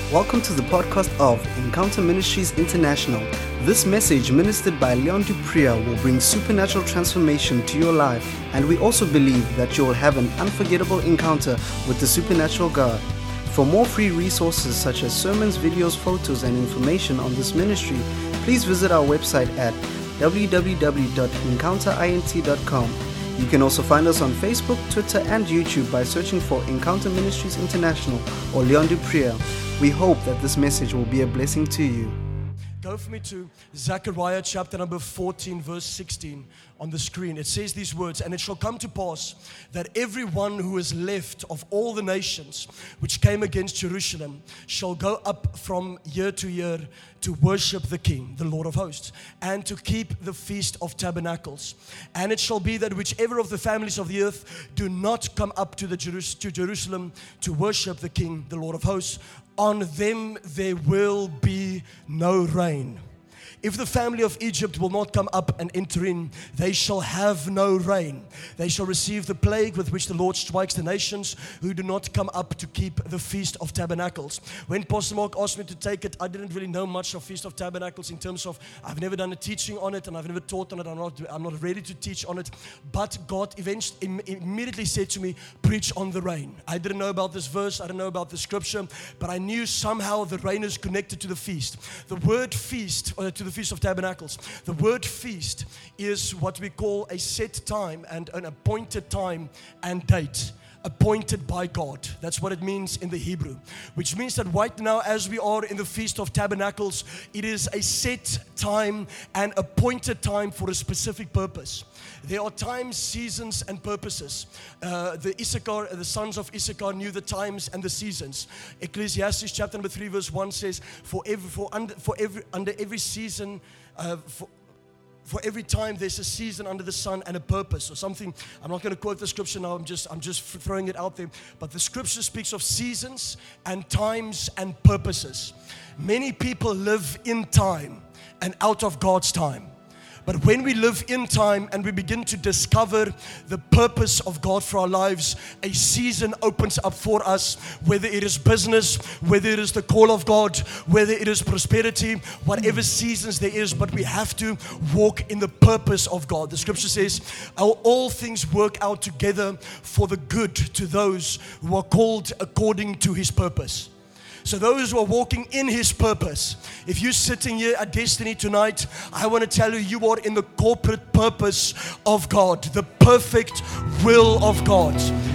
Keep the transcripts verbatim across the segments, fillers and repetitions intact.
Welcome to the podcast of Encounter Ministries International. This message, ministered by Leon Dupria, will bring supernatural transformation to your life, and we also believe that you will have an unforgettable encounter with the supernatural God. For more free resources such as sermons, videos, photos, and information on this ministry, please visit our website at w w w dot encounter int dot com. You can also find us on Facebook, Twitter, and YouTube by searching for Encounter Ministries International or Leon Dupria. We hope that this message will be a blessing to you. Go for me to Zechariah chapter number fourteen, verse sixteen on the screen. It says these words, "And it shall come to pass that everyone who is left of all the nations which came against Jerusalem shall go up from year to year to worship the King, the Lord of hosts, and to keep the Feast of Tabernacles. And it shall be that whichever of the families of the earth do not come up to, the Jerus- to Jerusalem to worship the King, the Lord of hosts, on them there will be no rain. If the family of Egypt will not come up and enter in, they shall have no rain. They shall receive the plague with which the Lord strikes the nations who do not come up to keep the Feast of Tabernacles." When Pastor Mark asked me to take it, I didn't really know much of Feast of Tabernacles in terms of, I've never done a teaching on it and I've never taught on it. I'm not, I'm not ready to teach on it. But God eventually, immediately said to me, preach on the rain. I didn't know about this verse, I didn't know about the scripture, but I knew somehow the rain is connected to the feast. The word feast, or to the Feast of Tabernacles. The word feast is what we call a set time and an appointed time and date. Appointed by God. That's what it means in the Hebrew. Which means that right now, as we are in the Feast of Tabernacles, it is a set time and appointed time for a specific purpose. There are times, seasons, and purposes. Uh, the Issachar, the sons of Issachar knew the times and the seasons. Ecclesiastes chapter number three, verse one says, "For every, for under, for every, under every season, uh, for." For every time there's a season under the sun and a purpose or something." I'm not going to quote the scripture now, I'm just I'm just throwing it out there. But the scripture speaks of seasons and times and purposes. Many people live in time and out of God's time. But when we live in time and we begin to discover the purpose of God for our lives, a season opens up for us, whether it is business, whether it is the call of God, whether it is prosperity, whatever seasons there is, but we have to walk in the purpose of God. The scripture says, all things work out together for the good to those who are called according to His purpose. So those who are walking in His purpose, if you're sitting here at Destiny tonight, I want to tell you, you are in the corporate purpose of God, the perfect will of God.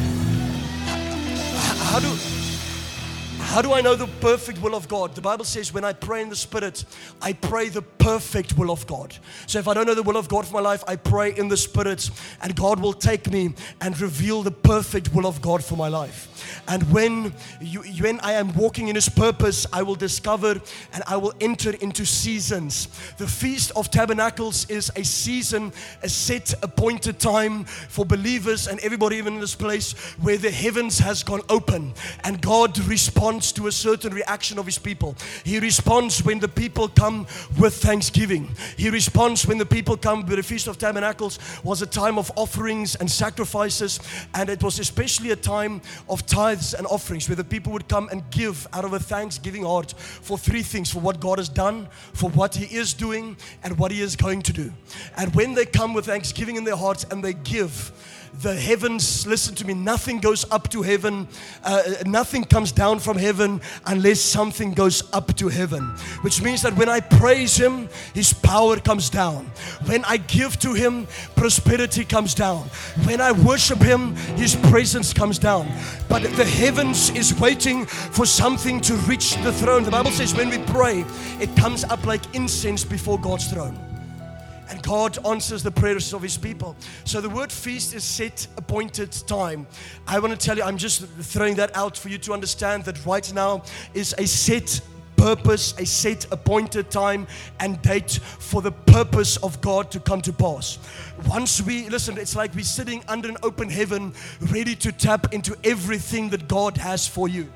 How do, how do I know the perfect will of God? The Bible says when I pray in the Spirit, I pray the perfect will of God. So if I don't know the will of God for my life, I pray in the Spirit, and God will take me and reveal the perfect will of God for my life. And when you, when I am walking in His purpose, I will discover and I will enter into seasons. The Feast of Tabernacles is a season, a set appointed time for believers and everybody even in this place where the heavens has gone open and God responds to a certain reaction of His people. He responds when the people come with thanksgiving. He responds when the people come. But the Feast of Tabernacles was a time of offerings and sacrifices, and it was especially a time of tithes and offerings where the people would come and give out of a thanksgiving heart for three things: for what God has done, for what He is doing, and what He is going to do. And when they come with thanksgiving in their hearts and they give, the heavens, listen to me, nothing goes up to heaven, uh, nothing comes down from heaven unless something goes up to heaven. Which means that when I praise Him, His power comes down. When I give to Him, prosperity comes down. When I worship Him, His presence comes down. But the heavens is waiting for something to reach the throne. The Bible says when we pray, it comes up like incense before God's throne. And God answers the prayers of His people. So the word feast is set, appointed time. I want to tell you, I'm just throwing that out for you to understand that right now is a set purpose, a set appointed time and date for the purpose of God to come to pass. Once we, listen, it's like we're sitting under an open heaven, ready to tap into everything that God has for you.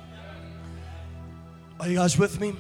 Are you guys with me?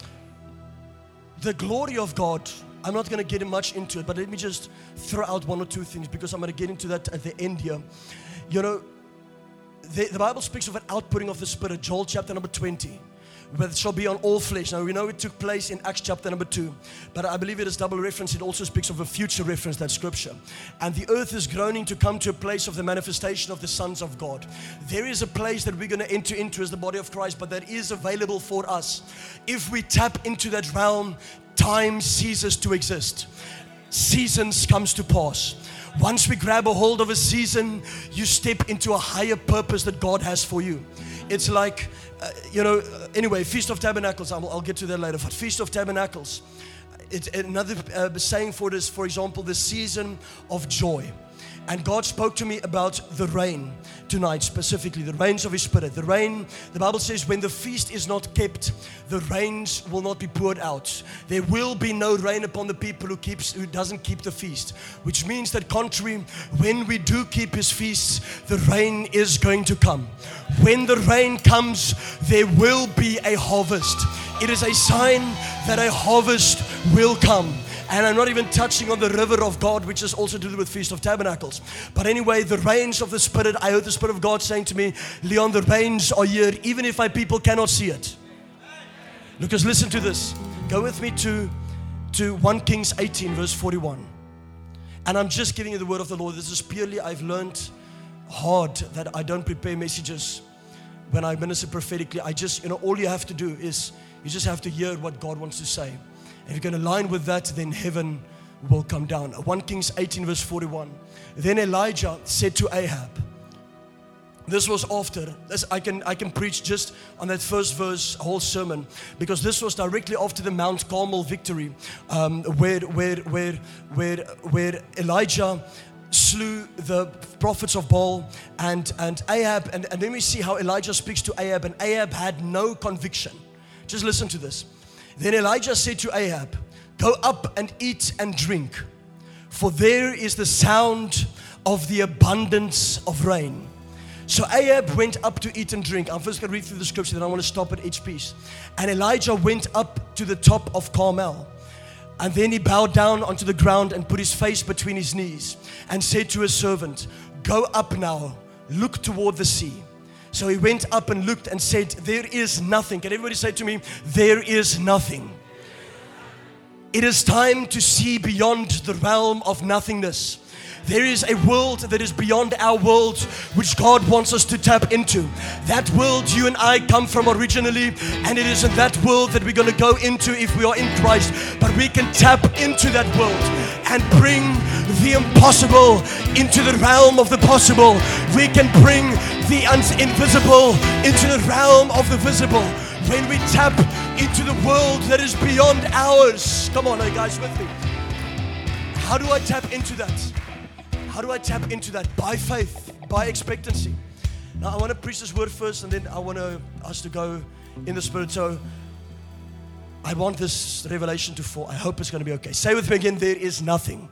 The glory of God, I'm not going to get much into it, but let me just throw out one or two things because I'm going to get into that at the end here. You know, the, the Bible speaks of an outpouring of the Spirit, Joel chapter number twenty. that shall be on all flesh. Now we know it took place in Acts chapter number two, but I believe it is double reference. It also speaks of a future reference, that scripture. And the earth is groaning to come to a place of the manifestation of the sons of God. There is a place that we're going to enter into as the body of Christ, but that is available for us. If we tap into that realm, time ceases to exist. Seasons comes to pass. Once we grab a hold of a season, you step into a higher purpose that God has for you. It's like, uh, you know, uh, anyway, Feast of Tabernacles, I'll, I'll get to that later, but Feast of Tabernacles, it's another uh, saying for this, for example, the season of joy. And God spoke to me about the rain tonight, specifically, the rains of His Spirit. The rain, the Bible says, when the feast is not kept, the rains will not be poured out. There will be no rain upon the people who keeps, who doesn't keep the feast. Which means that contrary, when we do keep His feasts, the rain is going to come. When the rain comes, there will be a harvest. It is a sign that a harvest will come. And I'm not even touching on the river of God, which is also to do with Feast of Tabernacles. But anyway, the rains of the Spirit, I heard the Spirit of God saying to me, Leon, the rains are here, even if my people cannot see it. Lucas, listen to this. Go with me to, to First Kings eighteen, verse forty-one. And I'm just giving you the word of the Lord. This is purely, I've learned hard that I don't prepare messages when I minister prophetically. I just, you know, all you have to do is, you just have to hear what God wants to say. If you can align with that, then heaven will come down. First Kings eighteen, verse forty-one. Then Elijah said to Ahab, this was after, this, I can I can preach just on that first verse, a whole sermon, because this was directly after the Mount Carmel victory, um, where, where, where, where, where Elijah slew the prophets of Baal and, and Ahab, and, and then we see how Elijah speaks to Ahab, and Ahab had no conviction. Just listen to this. Then Elijah said to Ahab, go up and eat and drink, for there is the sound of the abundance of rain. So Ahab went up to eat and drink. I'm first going to read through the scripture, then I want to stop at each piece. And Elijah went up to the top of Carmel. And then he bowed down onto the ground and put his face between his knees and said to his servant, go up now, look toward the sea. So he went up and looked and said, there is nothing. Can everybody say to me, there is nothing. It is time to see beyond the realm of nothingness. There is a world that is beyond our world, which God wants us to tap into. That world you and I come from originally, and it is in that world that we're going to go into if we are in Christ. But we can tap into that world and bring the impossible into the realm of the possible. We can bring the invisible into the realm of the visible. When we tap into the world that is beyond ours. Come on, are you guys with me? How do I tap into that? How do I tap into that? By faith, by expectancy. Now I want to preach this word first, and then I want to, us to go in the Spirit. So I want this revelation to fall. I hope it's going to be okay. Say with me again, there is nothing.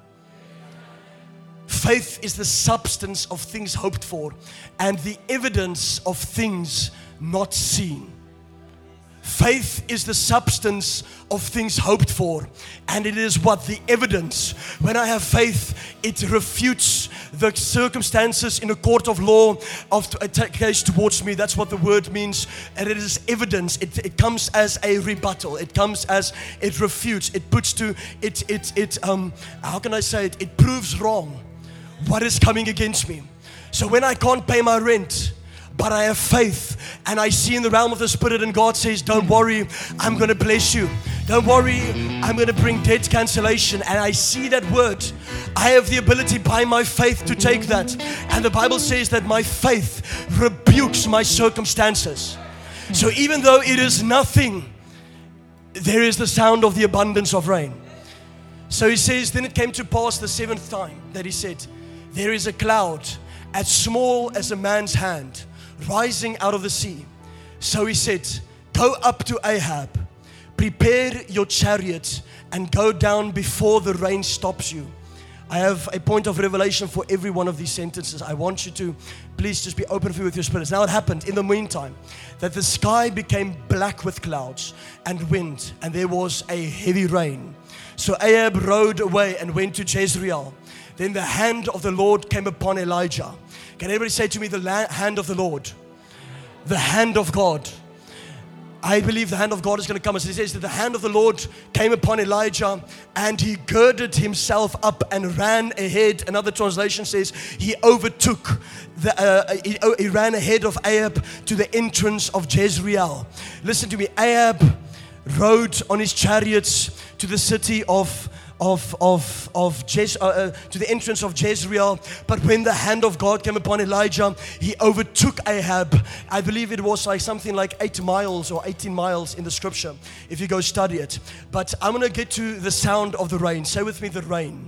Faith is the substance of things hoped for and the evidence of things not seen. Faith is the substance of things hoped for, and it is what the evidence. When I have faith, it refutes the circumstances in a court of law of a case towards me. That's what the word means, and it is evidence. It, it comes as a rebuttal. It comes as, it refutes. It puts to, it, it, it, um, how can I say it? It proves wrong what is coming against me. So when I can't pay my rent, but I have faith and I see in the realm of the Spirit, and God says, don't worry, I'm going to bless you. Don't worry, I'm going to bring debt cancellation. And I see that word. I have the ability by my faith to take that. And the Bible says that my faith rebukes my circumstances. So even though it is nothing, there is the sound of the abundance of rain. So he says, then it came to pass the seventh time that he said, there is a cloud as small as a man's hand rising out of the sea. So he said, go up to Ahab, prepare your chariot and go down before the rain stops you. I have a point of revelation for every one of these sentences. I want you to please just be open with your spirits. Now it happened in the meantime that the sky became black with clouds and wind, and there was a heavy rain. So Ahab rode away and went to Jezreel. Then the hand of the Lord came upon Elijah. Can everybody say to me, the la- hand of the Lord? The hand of God. I believe the hand of God is going to come. As it says that the hand of the Lord came upon Elijah and he girded himself up and ran ahead. Another translation says he overtook, the, uh, he, he ran ahead of Ahab to the entrance of Jezreel. Listen to me, Ahab rode on his chariots to the city of of of of Jez, uh, uh, to the entrance of Jezreel. But when the hand of God came upon Elijah, he overtook Ahab. I believe it was like something like eight miles or eighteen miles in the scripture, if you go study it. But I'm going to get to the sound of the rain. Say with me, the rain.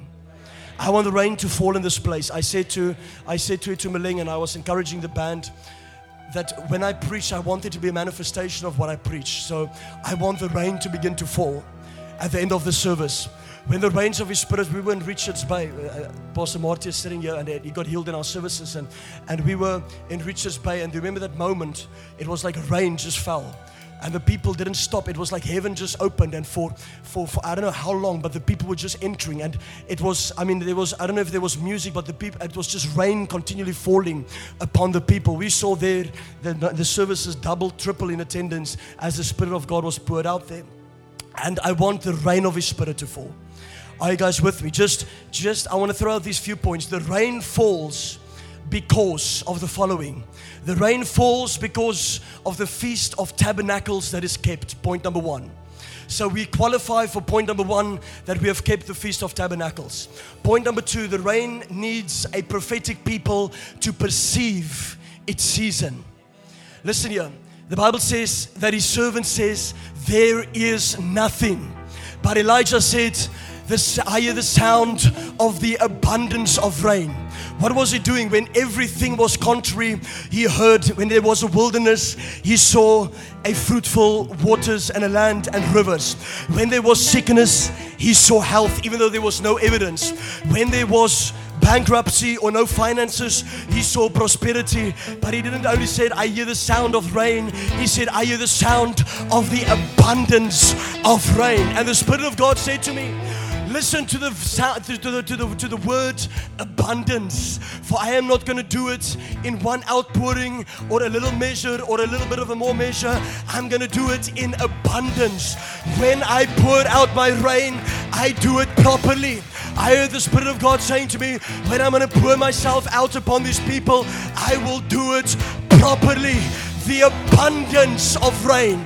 I want the rain to fall in this place. I said to I said to to Maling, and I was encouraging the band, that when I preach, I want it to be a manifestation of what I preach. So I want the rain to begin to fall at the end of the service. When the rains of His Spirit, we were in Richards Bay. Uh, Pastor Marty is sitting here, and he got healed in our services. And, and we were in Richards Bay, and do you remember that moment? It was like rain just fell. And the people didn't stop. It was like heaven just opened, and for, for, for I don't know how long, but the people were just entering. And it was, I mean, there was, I don't know if there was music, but the people, it was just rain continually falling upon the people. We saw there the, the services double, triple in attendance as the Spirit of God was poured out there. And I want the rain of His Spirit to fall. Are you guys with me? Just, just, I want to throw out these few points. The rain falls because of the following. The rain falls because of the Feast of Tabernacles that is kept. Point number one. So we qualify for point number one, that we have kept the Feast of Tabernacles. Point number two, the rain needs a prophetic people to perceive its season. Listen here. The Bible says that His servant says, there is nothing. But Elijah said, This, I hear the sound of the abundance of rain. What was he doing when everything was contrary? He heard, when there was a wilderness, he saw a fruitful waters and a land and rivers. When there was sickness, he saw health, even though there was no evidence. When there was bankruptcy or no finances, he saw prosperity. But he didn't only say, I hear the sound of rain. He said, I hear the sound of the abundance of rain. And the Spirit of God said to me, listen to the sound, to the, to the, to the word abundance. For I am not going to do it in one outpouring or a little measure or a little bit of a more measure. I'm going to do it in abundance. When I pour out my rain, I do it properly. I heard the Spirit of God saying to me, when I'm going to pour myself out upon these people, I will do it properly. The abundance of rain,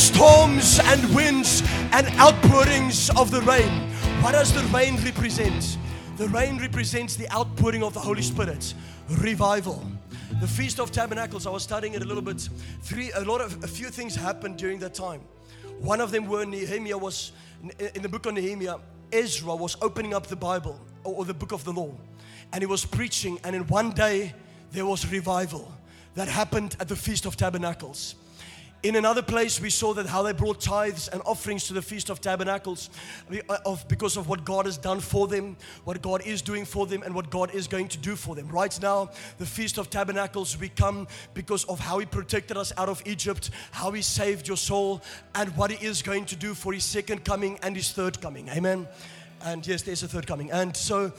storms and winds and outpourings of the rain. What does the rain represent? The rain represents the outpouring of the Holy Spirit, revival. The Feast of Tabernacles, I was studying it a little bit. Three, a lot of, a few things happened during that time. One of them were Nehemiah was, in the book of Nehemiah, Ezra was opening up the Bible, or the book of the law. And he was preaching, and in one day, there was revival that happened at the Feast of Tabernacles. In another place, we saw that how they brought tithes and offerings to the Feast of Tabernacles of, because of what God has done for them, what God is doing for them, and what God is going to do for them. Right now, the Feast of Tabernacles, we come because of how He protected us out of Egypt, how He saved your soul, and what He is going to do for His second coming and His third coming. Amen. And yes, there's a third coming. And so,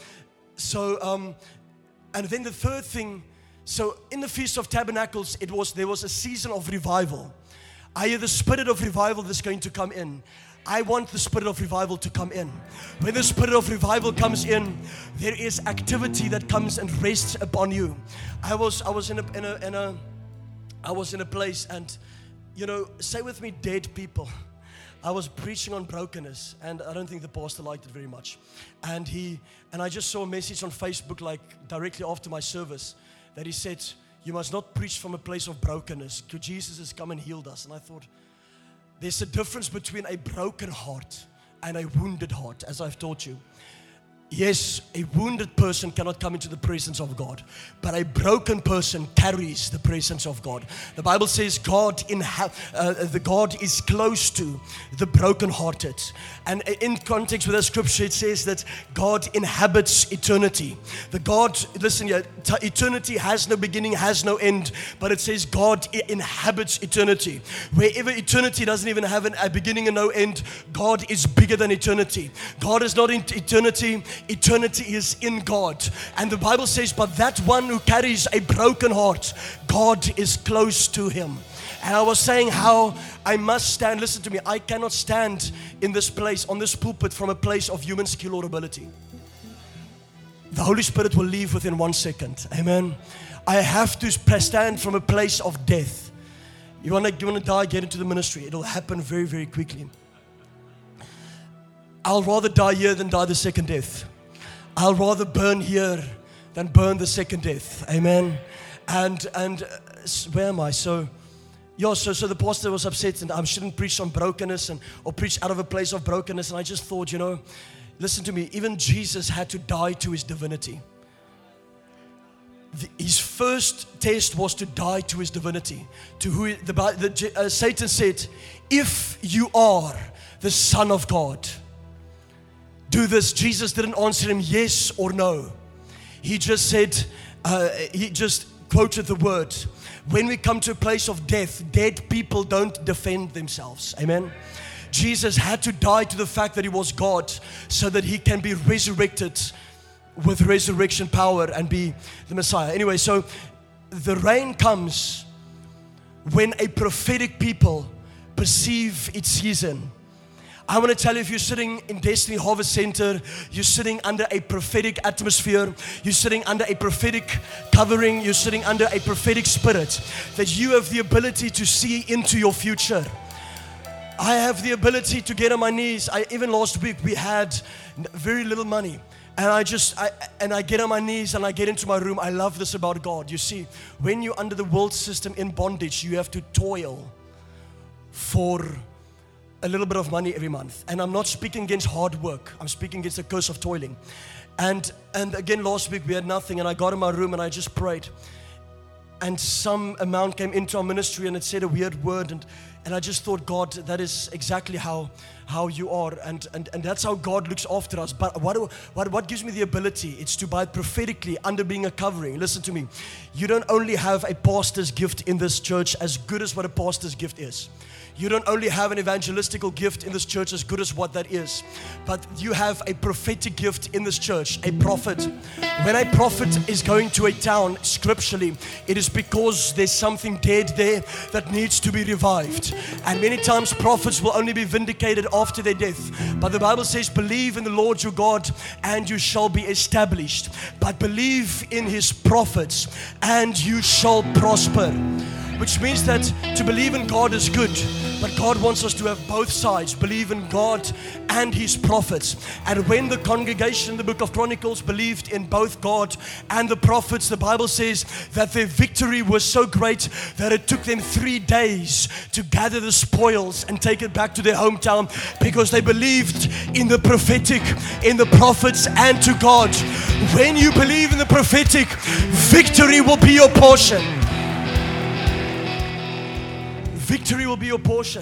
so, um, and then the third thing, so in the Feast of Tabernacles, it was there was a season of revival. I hear the spirit of revival that's going to come in. I want the spirit of revival to come in. When the spirit of revival comes in, there is activity that comes and rests upon you. I was I was in a in a, in a I was in a place, and you know, say with me, dead people. I was preaching on brokenness, and I don't think the pastor liked it very much. And he and I just saw a message on Facebook, like directly after my service, that he said, you must not preach from a place of brokenness, because Jesus has come and healed us. And I thought, there's a difference between a broken heart and a wounded heart, as I've taught you. Yes, a wounded person cannot come into the presence of God, but a broken person carries the presence of God. The Bible says God inha- uh, the God is close to the brokenhearted. And in context with that scripture, it says that God inhabits eternity. The God, listen here, t- eternity has no beginning, has no end, but it says God I- inhabits eternity. Wherever eternity doesn't even have an, a beginning and no end, God is bigger than eternity. God is not in eternity. Eternity is in God. And the Bible says, but that one who carries a broken heart, God is close to him. And I was saying how I must stand. Listen to me. I cannot stand in this place, on this pulpit, from a place of human skill or ability. The Holy Spirit will leave within one second. Amen. I have to stand from a place of death. You want to you want to die, get into the ministry. It'll happen very, very quickly. I'll rather die here than die the second death. I'll rather burn here than burn the second death. Amen. And and uh, where am I? So, yeah, so, so the pastor was upset and I shouldn't preach on brokenness and or preach out of a place of brokenness. And I just thought, you know, listen to me, even Jesus had to die to his divinity. The, his first test was to die to his divinity. To who the, the uh, Satan said, if you are the Son of God, do this. Jesus didn't answer him yes or no. He just said, uh, he just quoted the word. When we come to a place of death, dead people don't defend themselves. Amen. Jesus had to die to the fact that he was God so that he can be resurrected with resurrection power and be the Messiah. Anyway, so the rain comes when a prophetic people perceive its season. I want to tell you, if you're sitting in Destiny Harvest Center, you're sitting under a prophetic atmosphere, you're sitting under a prophetic covering, you're sitting under a prophetic spirit, that you have the ability to see into your future. I have the ability to get on my knees. I, even last week, we had very little money. And I just, I, and I get on my knees and I get into my room. I love this about God. You see, when you're under the world system in bondage, you have to toil for a little bit of money every month. And I'm not speaking against hard work. I'm speaking against the curse of toiling. And and again, last week we had nothing, and I got in my room and I just prayed. And some amount came into our ministry and it said a weird word, and and I just thought, God, that is exactly how how you are, and and and that's how God looks after us. But what do, what what gives me the ability? It's to buy prophetically under being a covering. Listen to me. You don't only have a pastor's gift in this church, as good as what a pastor's gift is. You don't only have an evangelistical gift in this church, as good as what that is, but you have a prophetic gift in this church, a prophet. When a prophet is going to a town, scripturally, it is because there's something dead there that needs to be revived. And many times prophets will only be vindicated after their death. But the Bible says, believe in the Lord your God and you shall be established. But believe in his prophets and you shall prosper. Which means that to believe in God is good, but God wants us to have both sides, believe in God and his prophets. And when the congregation in the book of Chronicles believed in both God and the prophets, the Bible says that their victory was so great that it took them three days to gather the spoils and take it back to their hometown, because they believed in the prophetic, in the prophets, and to God. When you believe in the prophetic, victory will be your portion. Victory will be your portion.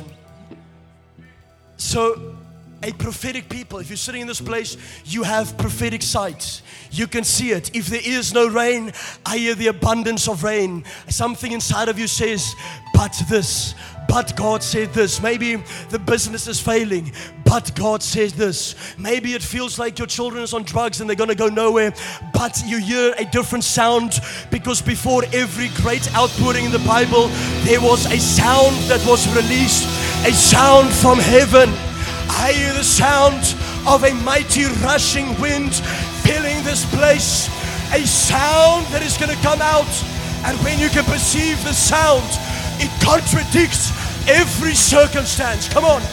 So, a prophetic people, if you're sitting in this place, you have prophetic sight. You can see it. If there is no rain, I hear the abundance of rain. Something inside of you says, but this, but God said this. Maybe the business is failing, but God says this. Maybe it feels like your children is on drugs and they're going to go nowhere, but you hear a different sound, because before every great outpouring in the Bible, there was a sound that was released, a sound from heaven. I hear the sound of a mighty rushing wind filling this place, a sound that is going to come out, and when you can perceive the sound, it contradicts every circumstance. Come on.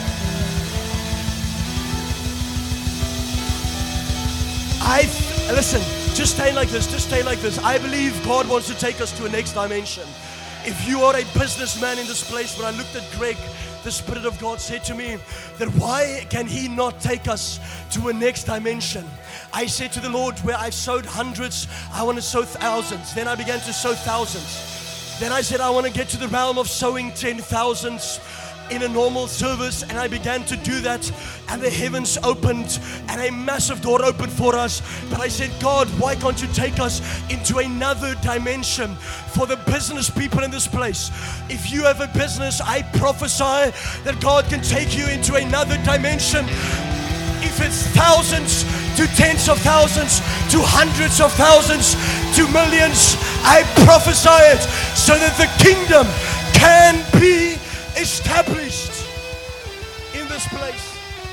I, listen, just stay like this, just stay like this. I believe God wants to take us to a next dimension. If you are a businessman in this place, when I looked at Greg, the Spirit of God said to me that why can He not take us to a next dimension? I said to the Lord, where I've sowed hundreds, I want to sow thousands. Then I began to sow thousands. Then I said, I want to get to the realm of sowing ten thousands in a normal service, and I began to do that, and the heavens opened and a massive door opened for us. But I said, God, why can't you take us into another dimension for the business people in this place? If you have a business, I prophesy that God can take you into another dimension. If it's thousands to tens of thousands to hundreds of thousands to millions, I prophesy it so that the kingdom can be established in this place.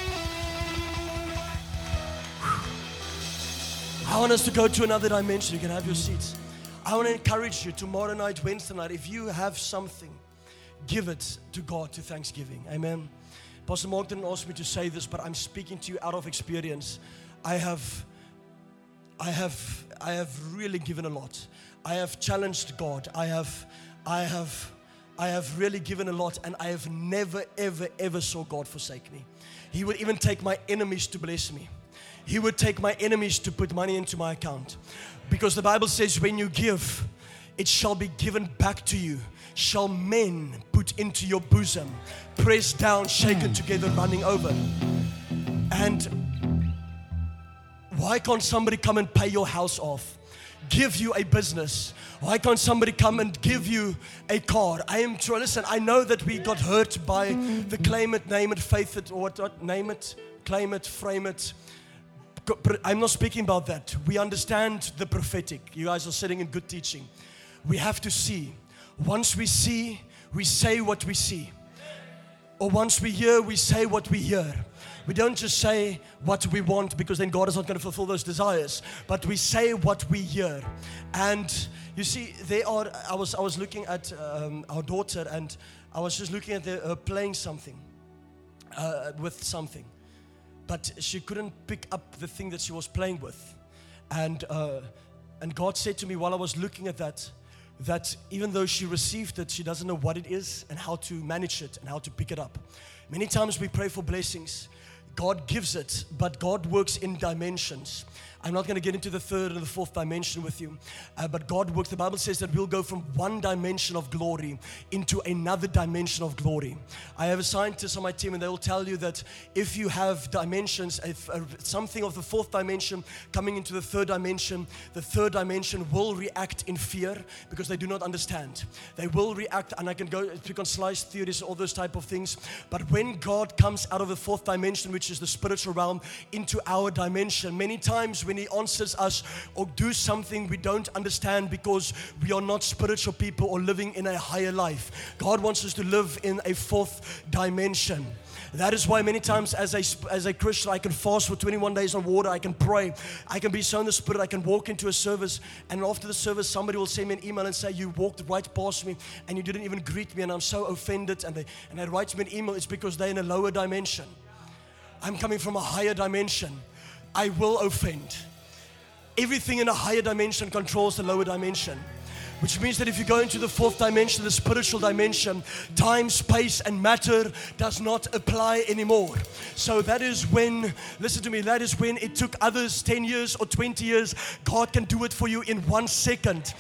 I want us to go to another dimension. You can have your seats. I want to encourage you tomorrow night, Wednesday night, if you have something, give it to God to Thanksgiving. Amen. Pastor Mark didn't ask me to say this, but I'm speaking to you out of experience. I have, I have, I have really given a lot. I have challenged God. I have, I have, I have really given a lot, and I have never, ever, ever saw God forsake me. He would even take my enemies to bless me. He would take my enemies to put money into my account. Because the Bible says, when you give, it shall be given back to you. Shall men put into your bosom, pressed down, shaken together, running over. And why can't somebody come and pay your house off? Give you a business? Why can't somebody come and give you a car? I am trying, listen, I know that we got hurt by the claim it, name it, faith it, or what, what, name it, claim it, frame it. I'm not speaking about that. We understand the prophetic. You guys are sitting in good teaching. We have to see. Once we see, we say what we see. Or once we hear, we say what we hear. We don't just say what we want, because then God is not going to fulfill those desires. But we say what we hear. And you see, they are. I was I was looking at um, our daughter, and I was just looking at her uh, playing something uh, with something. But she couldn't pick up the thing that she was playing with. And uh, and God said to me while I was looking at that, that even though she received it, she doesn't know what it is and how to manage it and how to pick it up. Many times we pray for blessings. God gives it, but God works in dimensions. I'm not going to get into the third and the fourth dimension with you, uh, but God works. The Bible says that we'll go from one dimension of glory into another dimension of glory. I have a scientist on my team, and they will tell you that if you have dimensions, if uh, something of the fourth dimension coming into the third dimension, the third dimension will react in fear because they do not understand. They will react, and I can go pick on slice theories, all those type of things. But when God comes out of the fourth dimension, which is the spiritual realm, into our dimension, many times when He answers us or do something we don't understand because we are not spiritual people or living in a higher life. God wants us to live in a fourth dimension. That is why many times as a, as a Christian, I can fast for twenty-one days on water, I can pray, I can be so in the Spirit, I can walk into a service, and after the service somebody will send me an email and say, you walked right past me and you didn't even greet me, and I'm so offended, and they, and they write me an email. It's because they're in a lower dimension. I'm coming from a higher dimension. I will offend. Everything in a higher dimension controls the lower dimension. Which means that if you go into the fourth dimension, the spiritual dimension, time, space, and matter does not apply anymore. So that is when, listen to me, that is when it took others ten years or twenty years. God can do it for you in one second.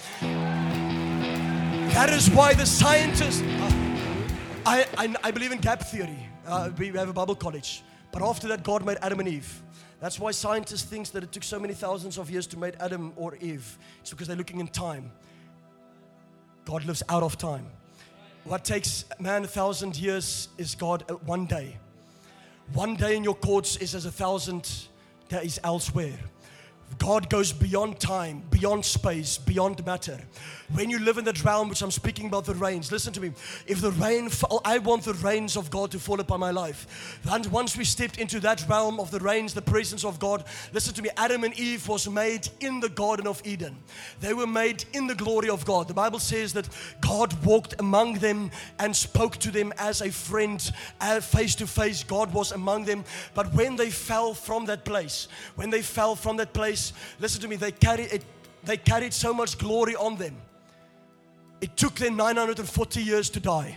That is why the scientists, uh, I, I, I believe in gap theory. Uh, we have a Bible college. But after that, God made Adam and Eve. That's why scientists think that it took so many thousands of years to make Adam or Eve. It's because they're looking in time. God lives out of time. What takes man a thousand years is God one day. One day in your courts is as a thousand days elsewhere. God goes beyond time, beyond space, beyond matter. When you live in that realm, which I'm speaking about the rains, listen to me. If the rain, fall, I want the rains of God to fall upon my life. And once we stepped into that realm of the rains, the presence of God, listen to me, Adam and Eve was made in the Garden of Eden. They were made in the glory of God. The Bible says that God walked among them and spoke to them as a friend, face to face. God was among them. But when they fell from that place, when they fell from that place, listen to me, they carried it, they carried so much glory on them. It took them nine hundred forty years to die.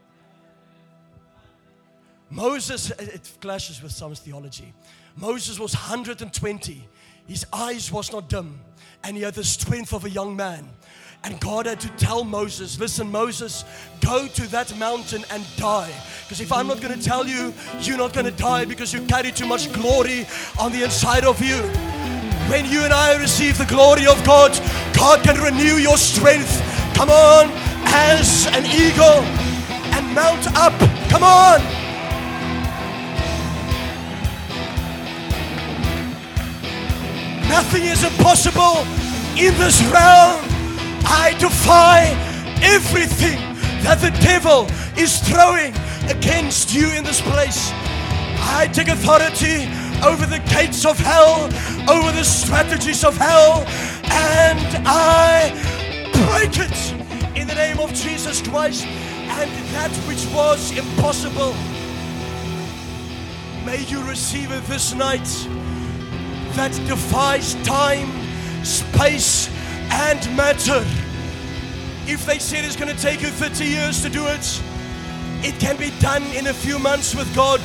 Moses, it clashes with some theology. Moses was one hundred twenty. His eyes was not dim, and he had the strength of a young man. And God had to tell Moses, listen, Moses, go to that mountain and die. Because if I'm not going to tell you, you're not going to die because you carry too much glory on the inside of you. When you and I receive the glory of God, God can renew your strength. Come on, as an eagle, and mount up. Come on. Nothing is impossible in this realm. I defy everything that the devil is throwing against you in this place. I take authority over the gates of hell, over the strategies of hell, and I break it in the name of Jesus Christ. And that which was impossible, may you receive it this night. That defies time, space, and matter. If they said it's going to take you thirty years to do it, it can be done in a few months with God.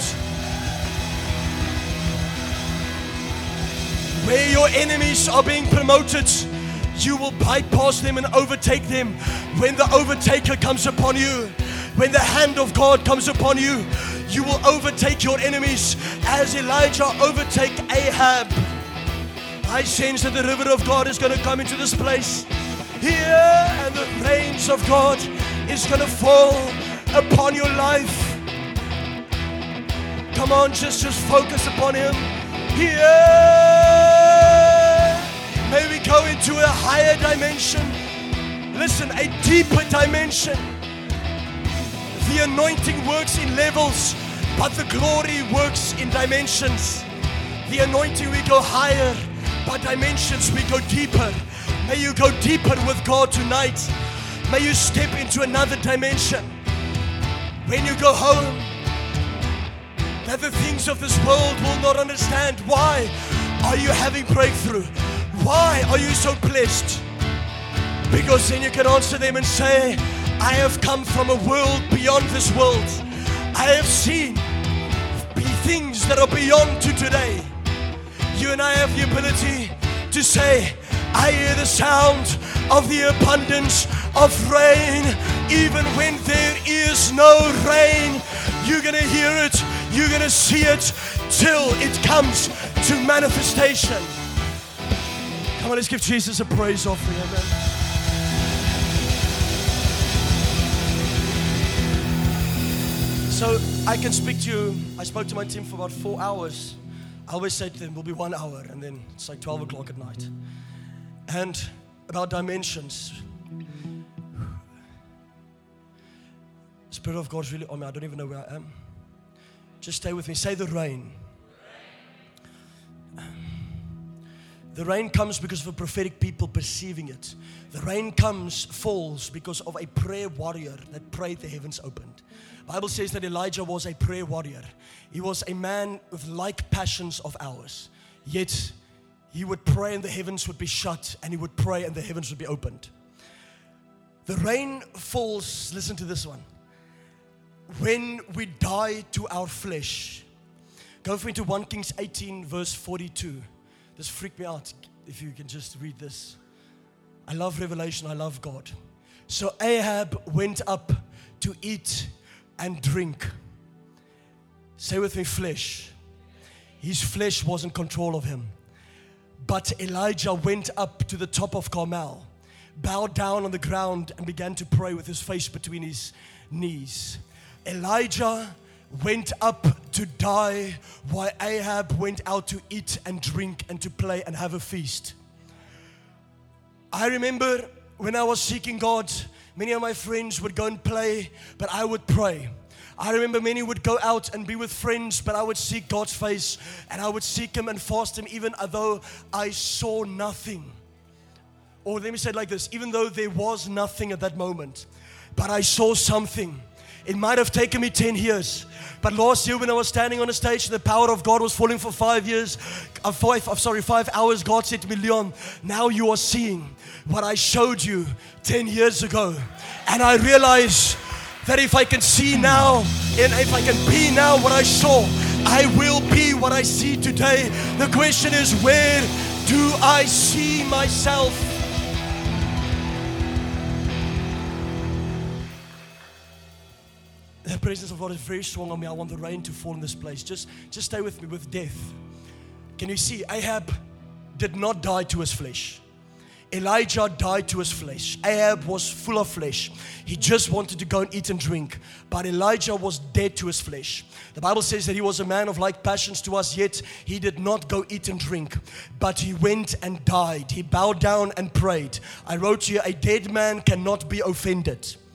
Where your enemies are being promoted, you will bypass them and overtake them. When the overtaker comes upon you, when the hand of God comes upon you, you will overtake your enemies as Elijah overtake Ahab. I sense that the river of God is going to come into this place here, and the rains of God is going to fall upon your life. Come on, just, just focus upon Him. Here, may we go into a higher dimension. Listen, a deeper dimension. The anointing works in levels, but the glory works in dimensions. The anointing, we go higher, but dimensions, we go deeper. May you go deeper with God tonight. May you step into another dimension. When you go home, that the things of this world will not understand. Why are you having breakthrough? Why are you so blessed? Because then you can answer them and say, I have come from a world beyond this world. I have seen things that are beyond to today. You and I have the ability to say, I hear the sound of the abundance of rain. Even when there is no rain, you're going to hear it, you're going to see it, till it comes to manifestation. Come on, let's give Jesus a praise offering. Amen. So I can speak to you. I spoke to my team for about four hours. I always say to them, we'll be one hour, and then it's like twelve o'clock at night. And about dimensions. The Spirit of God's really on me. I don't even know where I am. Just stay with me. Say the rain. The rain comes because of a prophetic people perceiving it. The rain comes, falls because of a prayer warrior that prayed the heavens opened. The Bible says that Elijah was a prayer warrior. He was a man with like passions of ours. Yet he would pray and the heavens would be shut, and he would pray and the heavens would be opened. The rain falls, listen to this one, when we die to our flesh. Go for me to First Kings eighteen verse forty-two. This freaked me out, if you can just read this. I love revelation, I love God. So Ahab went up to eat and drink. Say with me, flesh. His flesh was in control of him. But Elijah went up to the top of Carmel, bowed down on the ground, and began to pray with his face between his knees. Elijah went up to die while Ahab went out to eat and drink and to play and have a feast. I remember when I was seeking God, many of my friends would go and play, but I would pray. I remember many would go out and be with friends, but I would seek God's face, and I would seek Him and fast Him even though I saw nothing. Or let me say it like this, even though there was nothing at that moment, but I saw something. It might have taken me ten years, but last year when I was standing on a stage and the power of God was falling for five years, uh, five, I'm sorry, five hours, God said to me, Leon, now you are seeing what I showed you ten years ago. And I realized that if I can see now, and if I can be now what I saw, I will be what I see today. The question is, where do I see myself? The presence of God is very strong on me. I want the rain to fall in this place. Just, just stay with me with death. Can you see? Ahab did not die to his flesh. Elijah died to his flesh. Ahab was full of flesh. He just wanted to go and eat and drink. But Elijah was dead to his flesh. The Bible says that he was a man of like passions to us, yet he did not go eat and drink. But he went and died. He bowed down and prayed. I wrote here, a dead man cannot be offended.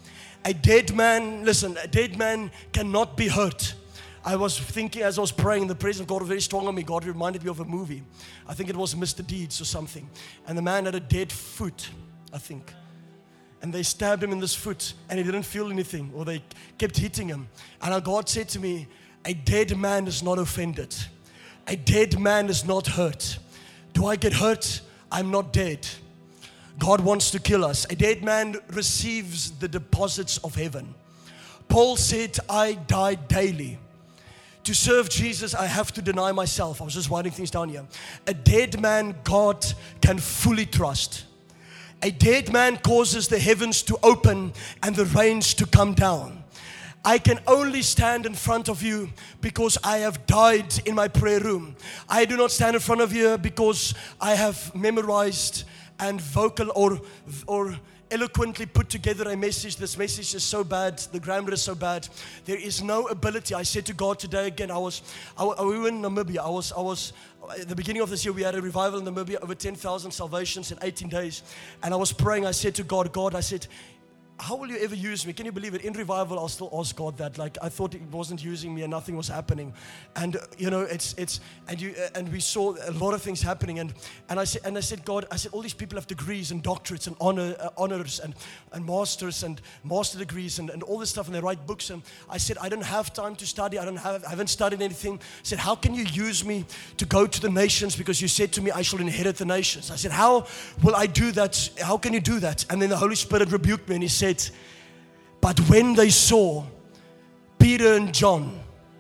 A dead man, listen, a dead man cannot be hurt. I was thinking as I was praying, the presence of God was very strong on me. God reminded me of a movie. I think it was Mister Deeds or something. And the man had a dead foot, I think. And they stabbed him in this foot and he didn't feel anything, or they kept hitting him. And God said to me, a dead man is not offended. A dead man is not hurt. Do I get hurt? I'm not dead. God wants to kill us. A dead man receives the deposits of heaven. Paul said, I die daily. To serve Jesus, I have to deny myself. I was just writing things down here. A dead man, God can fully trust. A dead man causes the heavens to open and the rains to come down. I can only stand in front of you because I have died in my prayer room. I do not stand in front of you because I have memorized and vocal or or eloquently put together a message. This message is so bad, the grammar is so bad. There is no ability. I said to God today again, I was, I, we were in Namibia. I was, I was, at the beginning of this year, we had a revival in Namibia, over ten thousand salvations in eighteen days. And I was praying, I said to God, God, I said, how will you ever use me? Can you believe it? In revival, I'll still ask God that. Like, I thought He wasn't using me and nothing was happening. And, uh, you know, it's, it's, and you, uh, and we saw a lot of things happening. And, and I said, and I said, God, I said, all these people have degrees and doctorates and honor, uh, honors and, and masters and master degrees and, and all this stuff. And they write books. And I said, I don't have time to study. I don't have, I haven't studied anything. I said, how can you use me to go to the nations? Because you said to me, I shall inherit the nations. I said, how will I do that? How can you do that? And then the Holy Spirit rebuked me and He said, but when they saw Peter and John,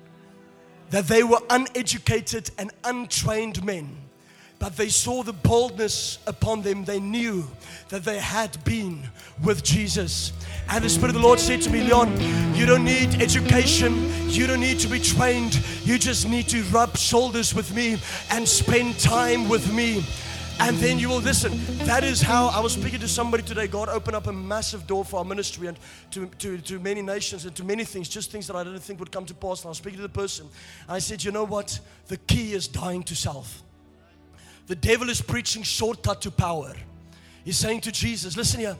that they were uneducated and untrained men, but they saw the boldness upon them, they knew that they had been with Jesus. And the Spirit of the Lord said to me, Leon, you don't need education, you don't need to be trained, you just need to rub shoulders with me and spend time with me. And then you will listen. That is how I was speaking to somebody today. God opened up a massive door for our ministry and to, to, to many nations and to many things, just things that I didn't think would come to pass. And I was speaking to the person. I said, you know what? The key is dying to self. The devil is preaching shortcut to power. He's saying to Jesus, listen here.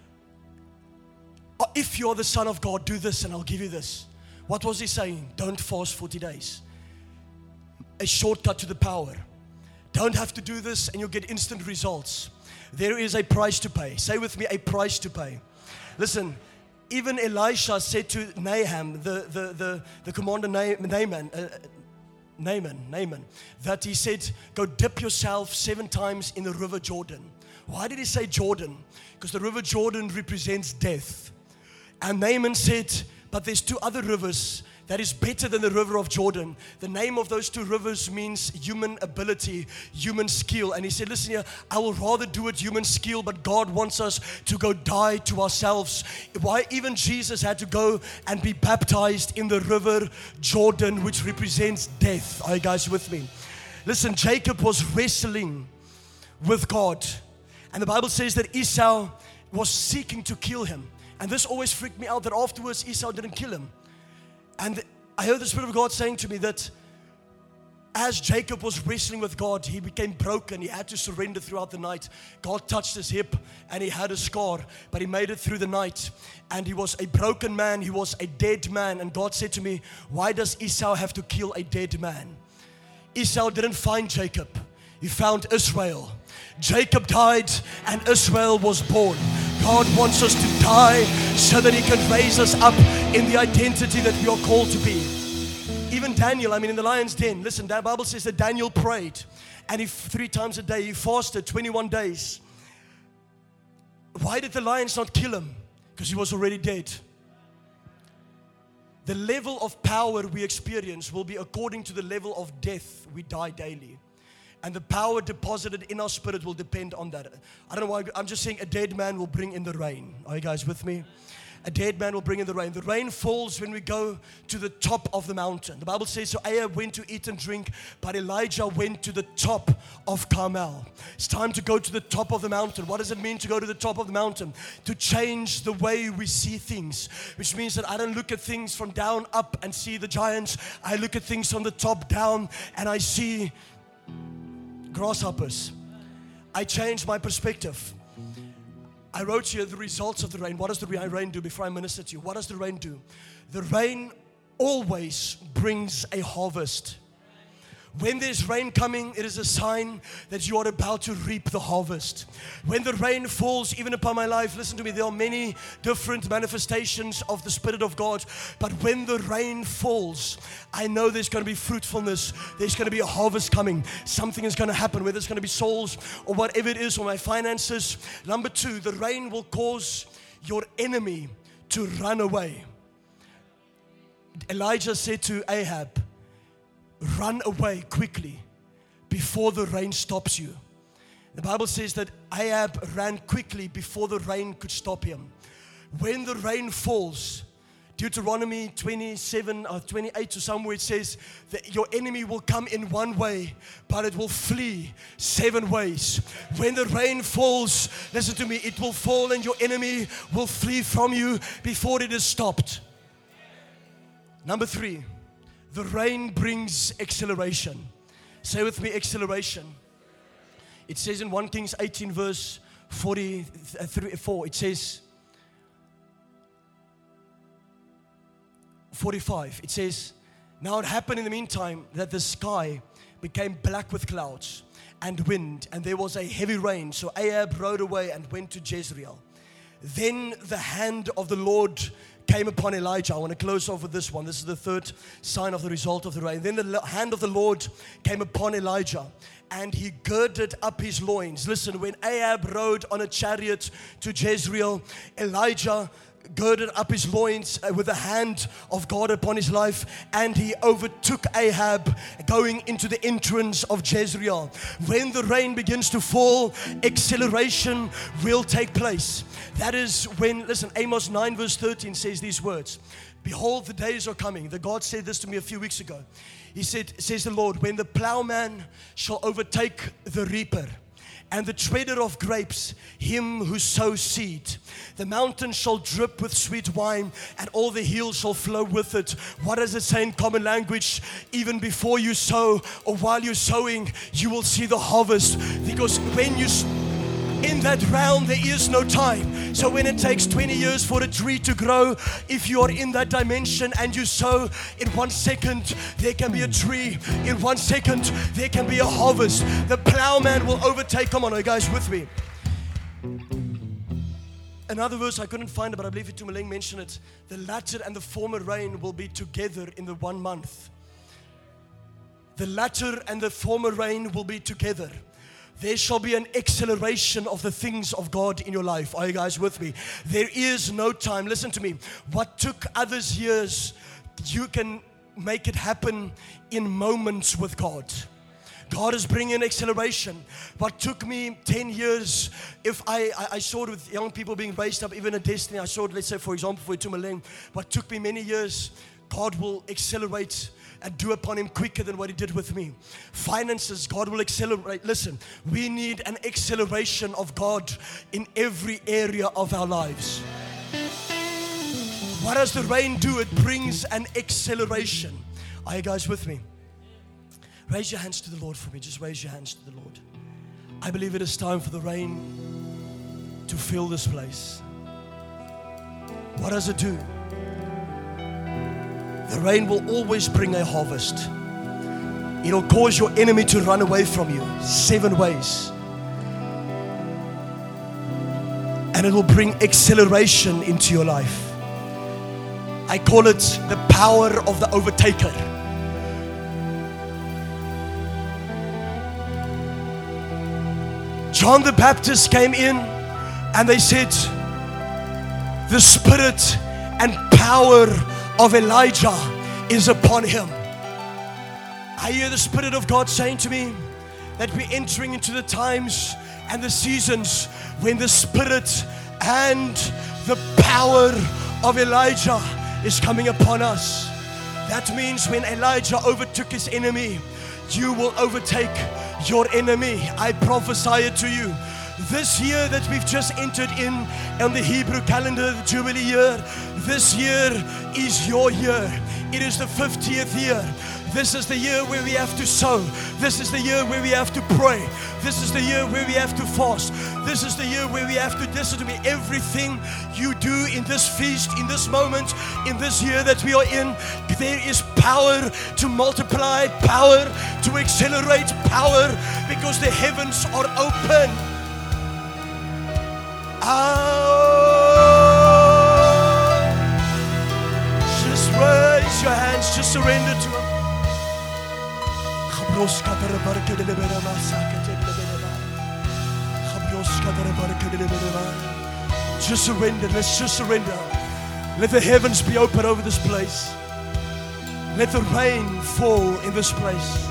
If you're the Son of God, do this and I'll give you this. What was he saying? Don't fast forty days. A shortcut to the power. Don't have to do this and you'll get instant results. There is a price to pay. Say with me, a price to pay. Listen, even Elisha said to Nahum, the, the, the, the commander Naaman, uh, Naaman, Naaman, that he said, go dip yourself seven times in the river Jordan. Why did he say Jordan? Because the river Jordan represents death. And Naaman said, but there's two other rivers that is better than the river of Jordan. The name of those two rivers means human ability, human skill. And he said, listen here, I will rather do it human skill, but God wants us to go die to ourselves. Why even Jesus had to go and be baptized in the river Jordan, which represents death. Are you guys with me? Listen, Jacob was wrestling with God. And the Bible says that Esau was seeking to kill him. And this always freaked me out that afterwards Esau didn't kill him. And I heard the Spirit of God saying to me that as Jacob was wrestling with God, he became broken. He had to surrender throughout the night. God touched his hip and he had a scar, but he made it through the night. And he was a broken man. He was a dead man. And God said to me, why does Esau have to kill a dead man? Esau didn't find Jacob. He found Israel. Jacob died and Israel was born. God wants us to die so that He can raise us up in the identity that we are called to be. Even Daniel, I mean in the lion's den, listen, the Bible says that Daniel prayed and he three times a day, he fasted twenty-one days. Why did the lions not kill him? Because he was already dead. The level of power we experience will be according to the level of death we die daily. And the power deposited in our spirit will depend on that. I don't know why, I'm just saying a dead man will bring in the rain. Are you guys with me? A dead man will bring in the rain. The rain falls when we go to the top of the mountain. The Bible says, so Ahab went to eat and drink, but Elijah went to the top of Carmel. It's time to go to the top of the mountain. What does it mean to go to the top of the mountain? To change the way we see things. Which means that I don't look at things from down up and see the giants. I look at things from the top down and I see grasshoppers. I changed my perspective. I wrote here the results of the rain. What does the rain do before I minister to you? What does the rain do? The rain always brings a harvest. When there's rain coming, it is a sign that you are about to reap the harvest. When the rain falls, even upon my life, listen to me, there are many different manifestations of the Spirit of God. But when the rain falls, I know there's going to be fruitfulness. There's going to be a harvest coming. Something is going to happen, whether it's going to be souls or whatever it is, or my finances. Number two, the rain will cause your enemy to run away. Elijah said to Ahab, run away quickly before the rain stops you. The Bible says that Ahab ran quickly before the rain could stop him. When the rain falls, Deuteronomy twenty-seven or twenty-eight or somewhere, it says that your enemy will come in one way, but it will flee seven ways. When the rain falls, listen to me, it will fall and your enemy will flee from you before it is stopped. Number three, the rain brings acceleration. Say with me, acceleration. It says in First Kings eighteen verse forty-four, it says, forty-five, it says, now it happened in the meantime that the sky became black with clouds and wind, and there was a heavy rain. So Ahab rode away and went to Jezreel. Then the hand of the Lord came upon Elijah. I want to close off with this one. This is the third sign of the result of the rain. Then the hand of the Lord came upon Elijah, and he girded up his loins. Listen, when Ahab rode on a chariot to Jezreel, Elijah girded up his loins with the hand of God upon his life, and he overtook Ahab going into the entrance of Jezreel. When the rain begins to fall, acceleration will take place. That is when, listen, Amos nine verse thirteen says these words, behold, the days are coming. The God said this to me a few weeks ago. He said, says the Lord, when the plowman shall overtake the reaper, and the treader of grapes, him who sows seed. The mountain shall drip with sweet wine, and all the hills shall flow with it. What does it say in common language? Even before you sow, or while you're sowing, you will see the harvest. Because when you in that realm, there is no time. So when it takes twenty years for a tree to grow, if you are in that dimension and you sow, in one second, there can be a tree. In one second, there can be a harvest. The plowman will overtake. Come on, are you guys with me? Another verse I couldn't find it, but I believe Itumeleng mentioned it. The latter and the former rain will be together in the one month. The latter and the former rain will be together. There shall be an acceleration of the things of God in your life. Are you guys with me? There is no time. Listen to me. What took others years, you can make it happen in moments with God. God is bringing acceleration. What took me ten years, if I, I, I saw it with young people being raised up, even in Destiny, I saw it, let's say, for example, for Itumeleng. What took me many years, God will accelerate and do upon him quicker than what he did with me. Finances, God will accelerate. Listen, we need an acceleration of God in every area of our lives. What does the rain do? It brings an acceleration. Are you guys with me? Raise your hands to the Lord for me. Just raise your hands to the Lord. I believe it is time for the rain to fill this place. What does it do? The rain will always bring a harvest. It'll cause your enemy to run away from you seven ways. And it will bring acceleration into your life. I call it the power of the overtaker. John the Baptist came in and they said, the spirit and power of Elijah is upon him. I hear the Spirit of God saying to me that we're entering into the times and the seasons when the Spirit and the power of Elijah is coming upon us. That means when Elijah overtook his enemy, you will overtake your enemy. I prophesy it to you. This year that we've just entered in on the Hebrew calendar, the Jubilee year, this year is your year. It is the fiftieth year. This is the year where we have to sow. This is the year where we have to pray. This is the year where we have to fast. This is the year where we have to listen to me. Everything you do in this feast, in this moment, in this year that we are in, there is power to multiply, power to accelerate, power because the heavens are open. Oh, just raise your hands, just surrender to Him. Just surrender. Let's just surrender. Let the heavens be open over this place. Let the rain fall in this place.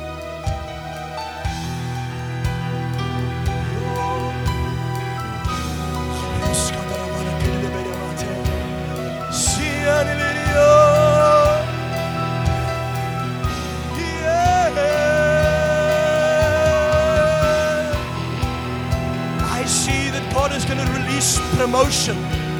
Promotion,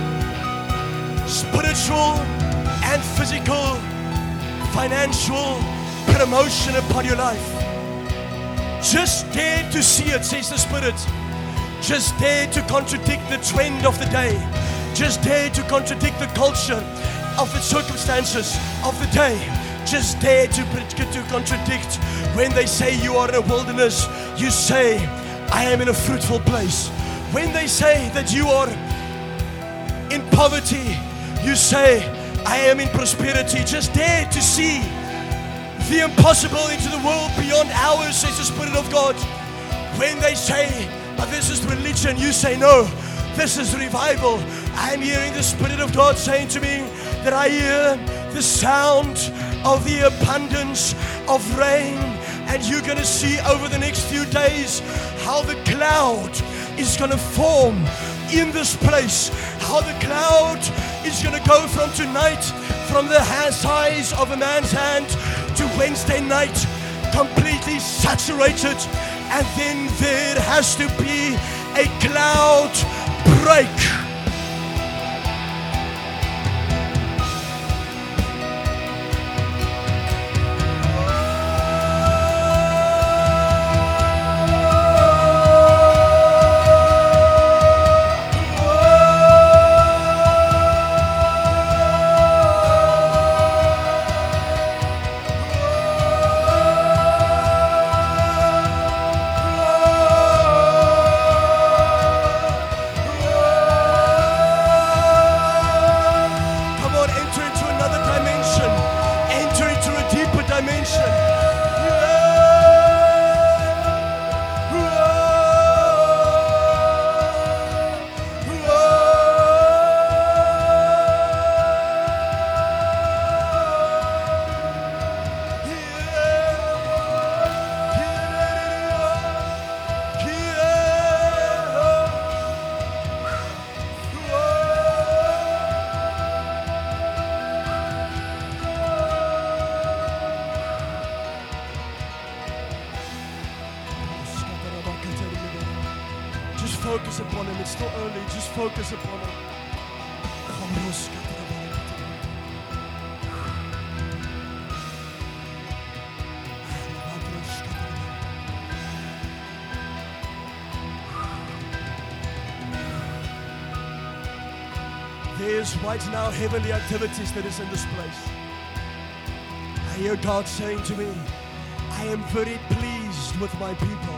spiritual and physical, financial promotion upon your life. Just dare to see it, says the Spirit. Just dare to contradict the trend of the day. Just dare to contradict the culture of the circumstances of the day. Just dare to, to contradict when they say you are in a wilderness. You say, I am in a fruitful place. When they say that you are in poverty, you say, I am in prosperity. Just dare to see the impossible into the world beyond ours, says the Spirit of God. When they say, but this is religion, you say, no, this is revival. I'm hearing the Spirit of God saying to me that I hear the sound of the abundance of rain. And you're going to see over the next few days how the cloud is going to form in this place. How the cloud is going to go from tonight, from the size of a man's hand, to Wednesday night, completely saturated. And then there has to be a cloud break. Focus upon Him. It's still early. Just focus upon Him. There's right now heavenly activities that is in this place. I hear God saying to me, I am very pleased with my people.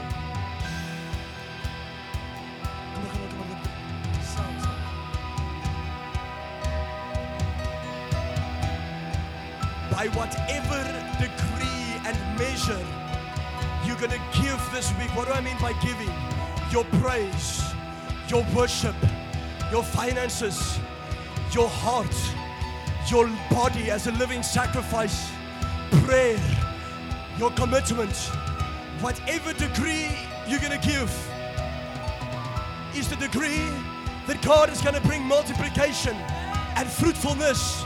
By whatever degree and measure you're going to give this week. What do I mean by giving? Your praise, your worship, your finances, your heart, your body as a living sacrifice, prayer, your commitment. Whatever degree you're going to give is the degree that God is going to bring multiplication and fruitfulness.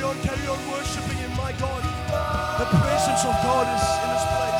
on, carry on worshiping Him, my God. The presence of God is in this place.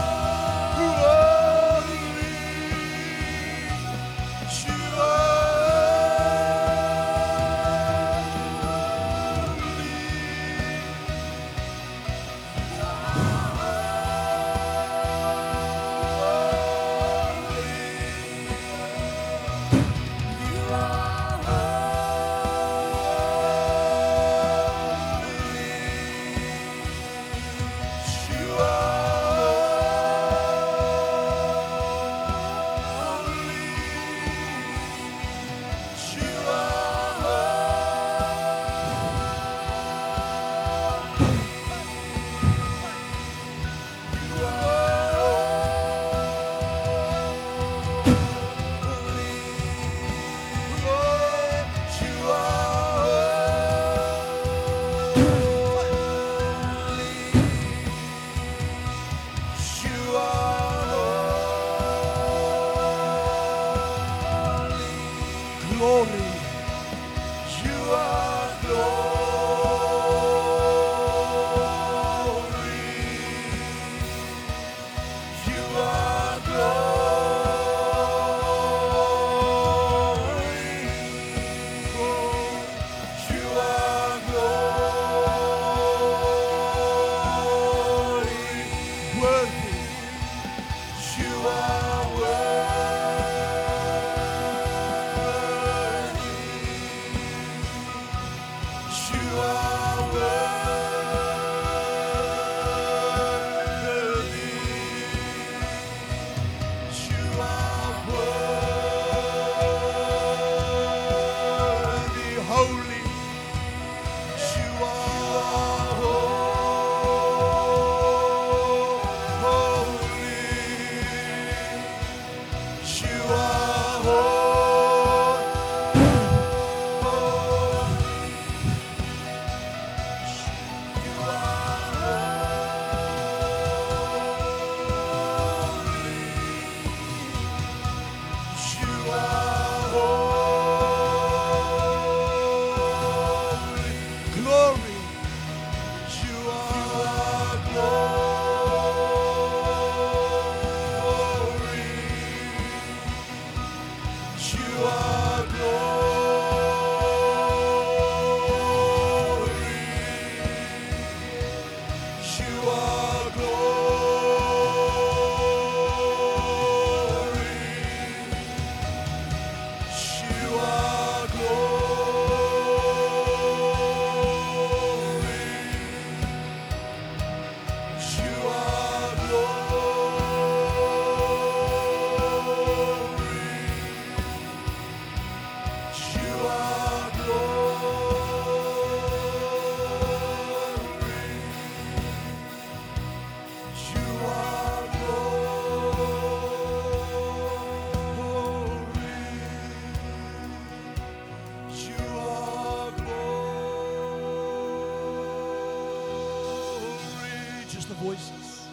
Voices.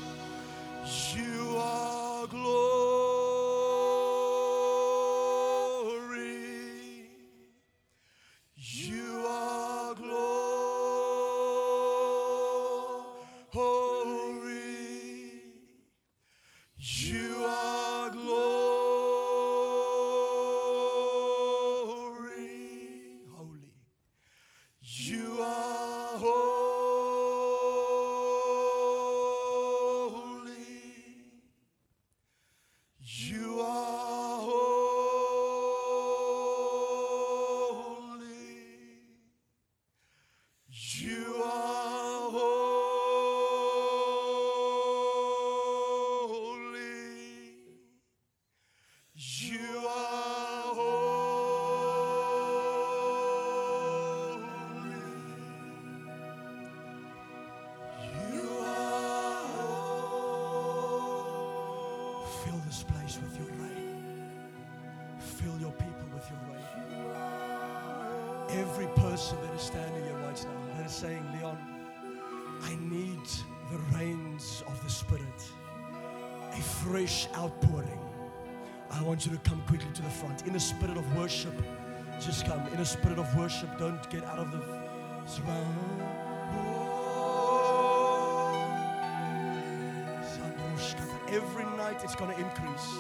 You are glory. You are glory. You are glory. Holy. You are holy. Fill this place with your rain. Fill your people with your rain. Every person that is standing here right now, that is saying, Leon, I need the rains of the Spirit. A fresh outpouring. I want you to come quickly to the front. In a spirit of worship, just come. In a spirit of worship, don't get out of the surround. every night it's going to increase.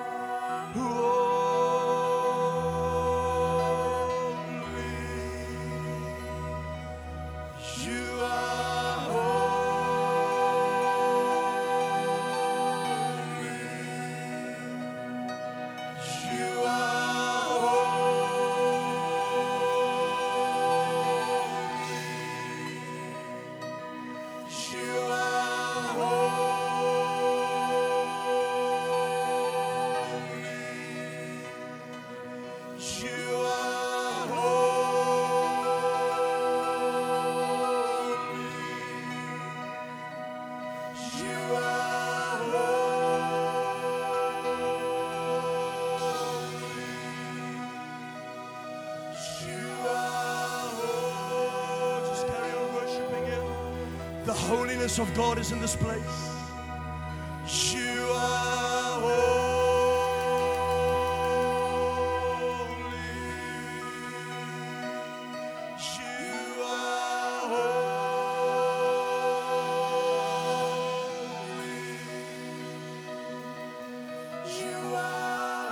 The holiness of God is in this place. You are holy. You are holy. You are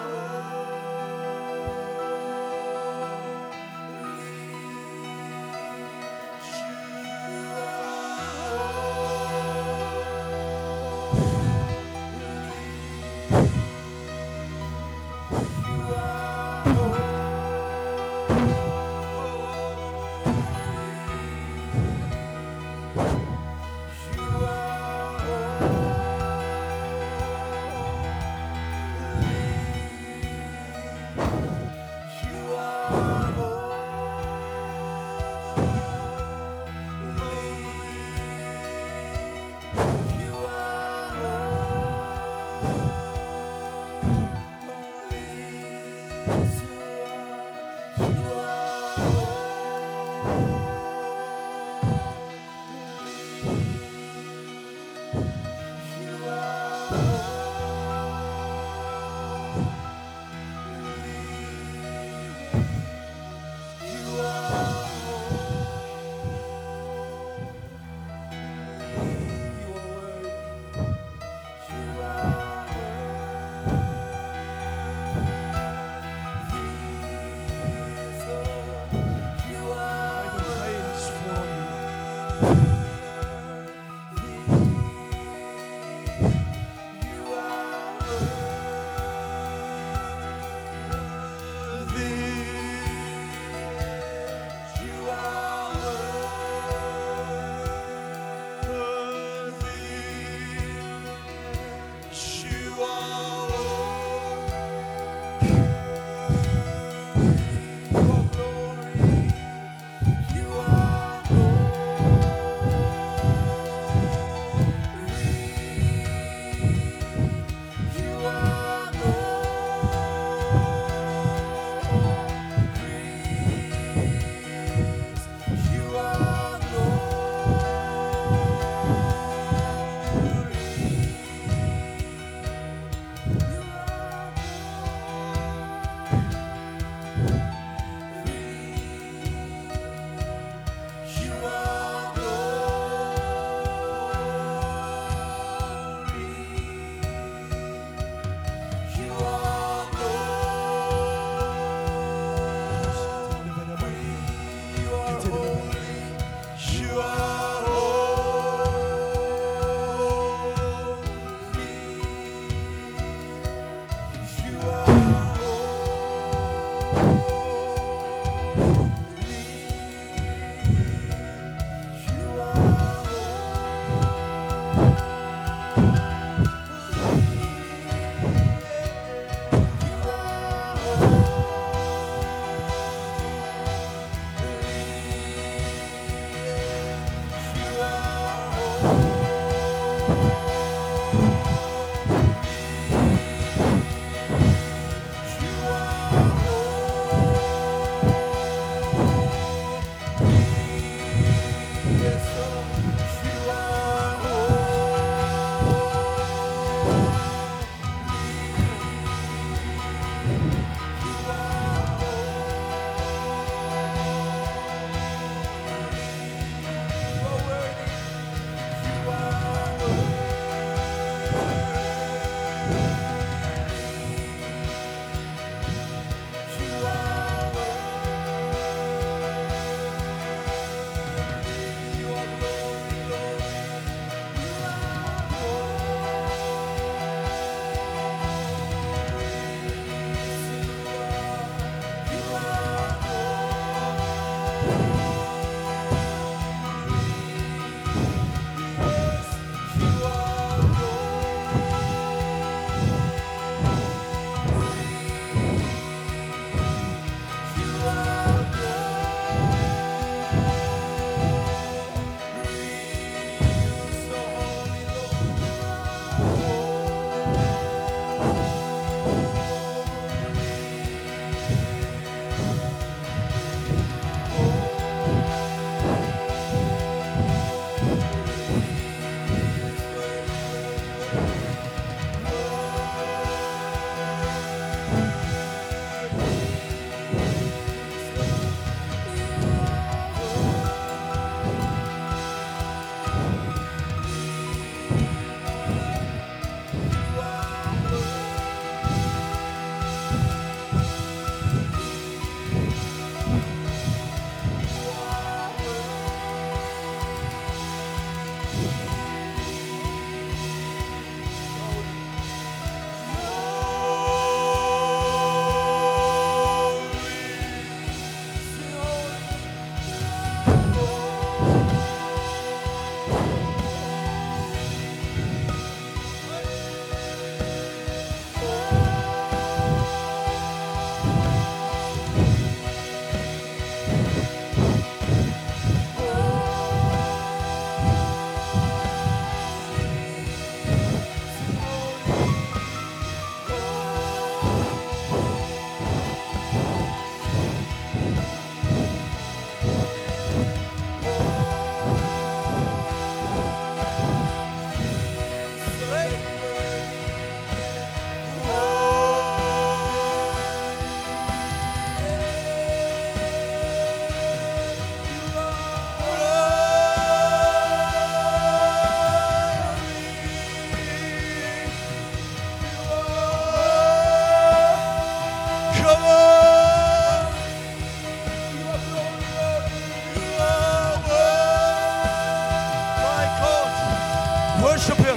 Worship Him.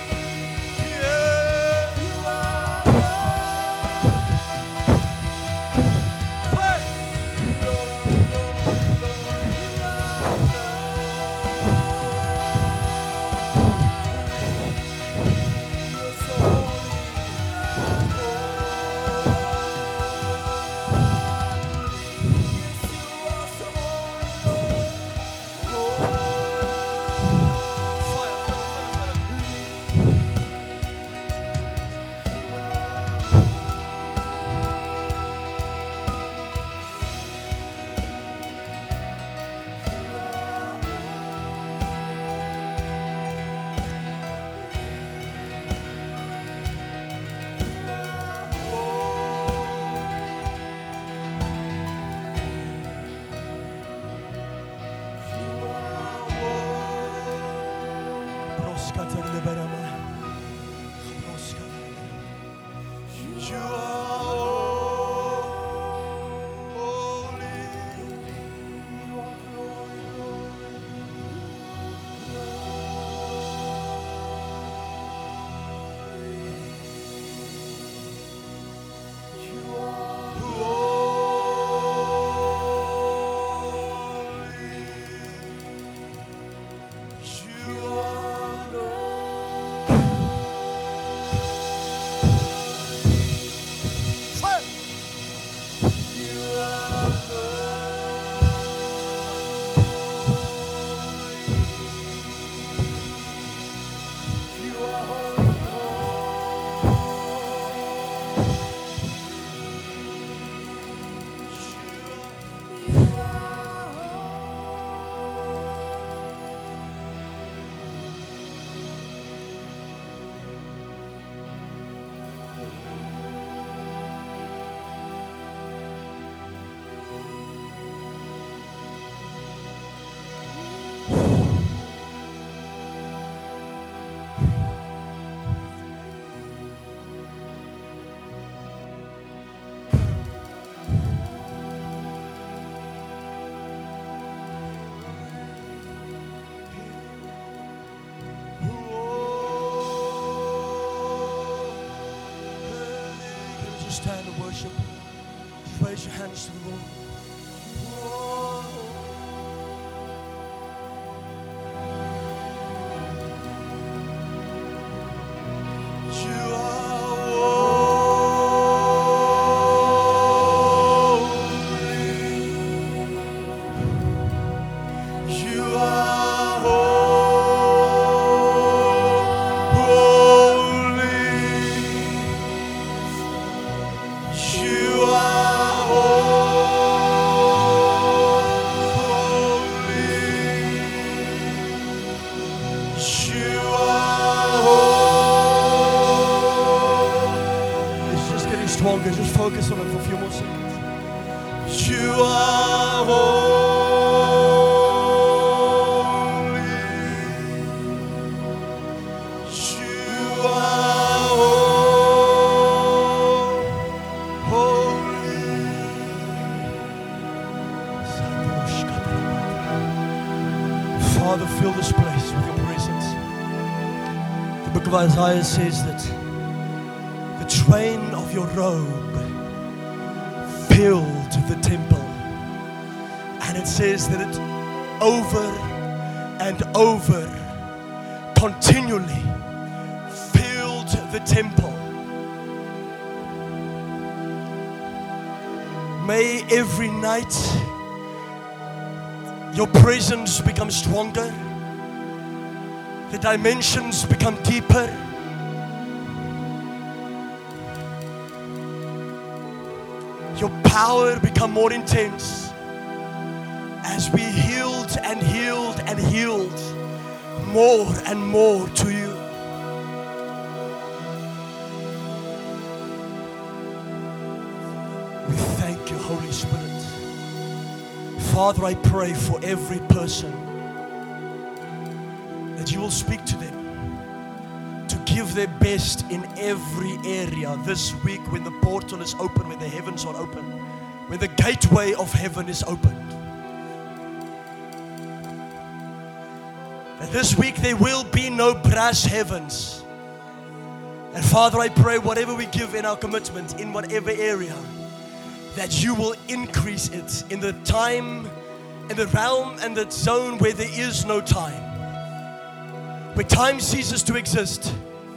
Stand and worship. Just raise your hands to the Lord. You stronger. Just focus on it for a few more seconds. You are holy. You are holy. Father, fill this place with your presence. The book of Isaiah says that the train of your robe filled the temple. And it says that it over and over continually filled the temple. May every night your presence become stronger, the dimensions become deeper. Your power become more intense as we healed and healed and healed more and more to you. We thank you, Holy Spirit. Father, I pray for every person that you will speak to them to give their best in every area this week when the portal is open, when the heavens are open, when the gateway of heaven is opened. that this week there will be no brass heavens. And Father, I pray whatever we give in our commitment, in whatever area, that you will increase it in the time, in the realm and the zone where there is no time, where time ceases to exist.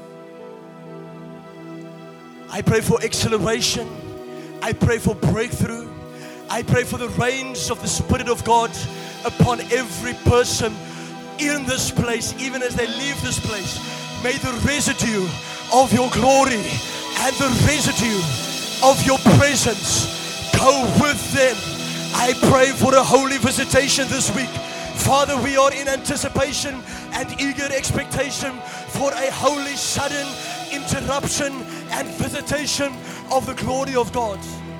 I pray for acceleration. I pray for breakthrough. I pray for the reigns of the Spirit of God upon every person in this place, even as they leave this place. May the residue of your glory and the residue of your presence go with them. I pray for a holy visitation this week. Father, we are in anticipation and eager expectation for a holy, sudden interruption and visitation of the glory of God.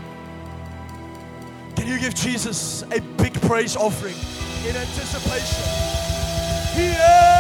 Can you give Jesus a big praise offering in anticipation? Yeah!